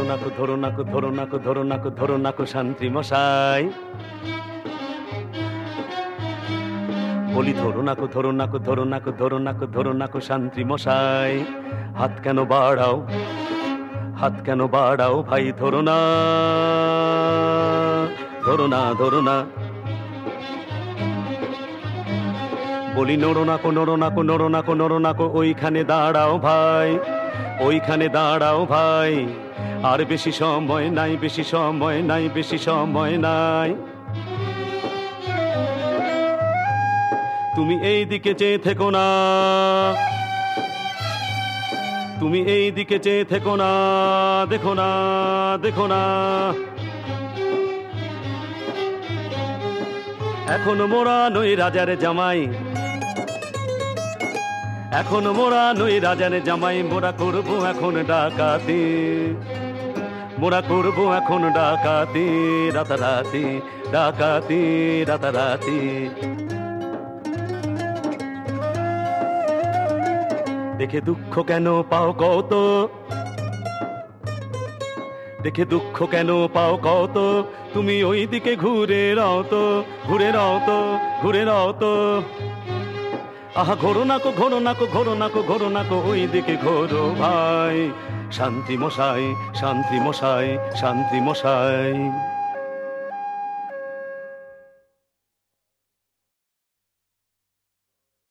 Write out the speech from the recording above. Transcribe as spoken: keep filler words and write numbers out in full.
নাকো ধরো নাকো ধরো নাকো ধরো নাকো ধরো নাকো শান্তি মশাই বলি ধরো নাকো ধরো নাকো ধরো নাকো ধরো নাকো ধরো নাকো শান্তি মশাই হাত কেন বাড়াও হাত কেন বাড়াও ভাই ধরো না ধরো না ধরো না বলি নড়ো নাকো নড়ো নাকো নড়ো নাকো নড়ো নাকো ওইখানে দাঁড়াও ভাই ওইখানে দাঁড়াও ভাই আর বেশি সময় নাই বেশি সময় নাই বেশি সময় নাই তুমি এই দিকে চেয়ে থেকো না তুমি এই দিকে চেয়ে থেকো না দেখো না দেখো না এখনো মোরা নই রাজার জামাই এখনো মোরা নই রাজার জামাই মোরা করবো এখন ডাকাতি মোরা করবো এখন ডাকাতি রাতারাতি ডাকাতি রাতারাতি দেখে দুঃখ কেন পাও কত দেখে দুঃখ কেন পাও কত তুমি ওই দিকে ঘুরে রাও তো ঘুরে রাও তো ঘুরে রাও তো আহা ঘোরো নাকো ঘোরো নাকো ঘোরো নাকো ঘোরো নাকো ওই দিকে ঘোরো ভাই শান্তি মশাই শান্তি মশাই শান্তি মশাই